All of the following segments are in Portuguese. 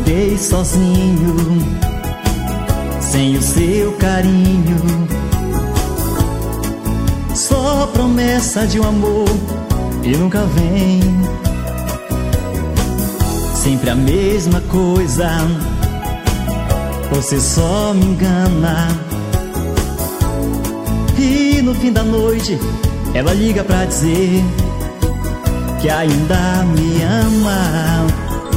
Acordei sozinho, sem o seu carinho, só promessa de um amor e nunca vem. Sempre a mesma coisa, você só me engana. E no fim da noite ela liga pra dizer que ainda me ama,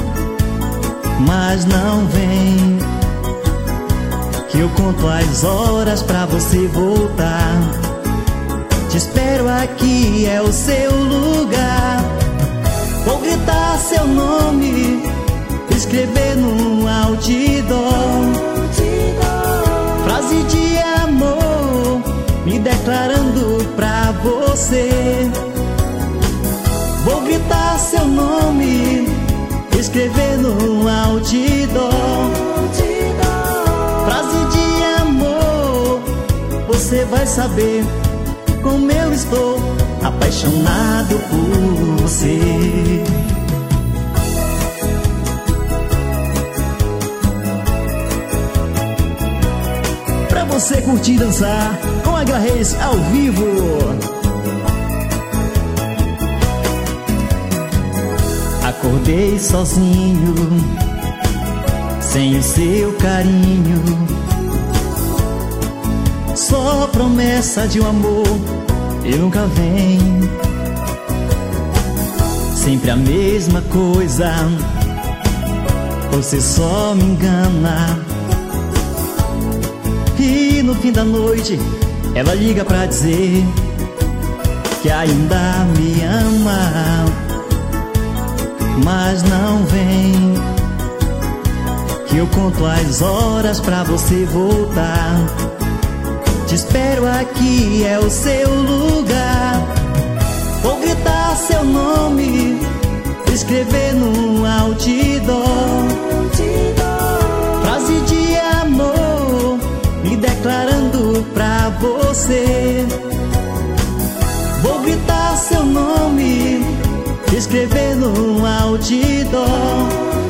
mas não vem, que eu conto as horas pra você voltar. Te espero aqui, é o seu lugar. Vou gritar seu nome, escrever num outdoor, frase de amor, me declarando pra você. Vou gritar seu nome, escrever num outdoor, frase de amor. Você vai saber como eu estou apaixonado por você. Pra você curtir e dançar com a Grace ao vivo. Acordei sozinho, sem o seu carinho, só promessa de um amor e nunca vem. Sempre a mesma coisa, você só me engana. E no fim da noite ela liga pra dizer que ainda me ama, mas não vem, que eu conto as horas pra você voltar. Te espero aqui, é o seu lugar. Vou gritar seu nome, escrever num outdoor, frase de amor, me declarando pra você. Vou gritar seu nome, escrever num outdoor,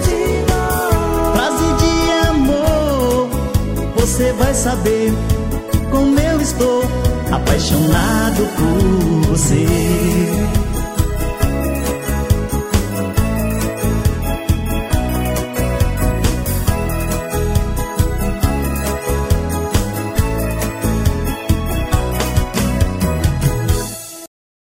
frase de amor. Você vai saber como eu estou apaixonado por você.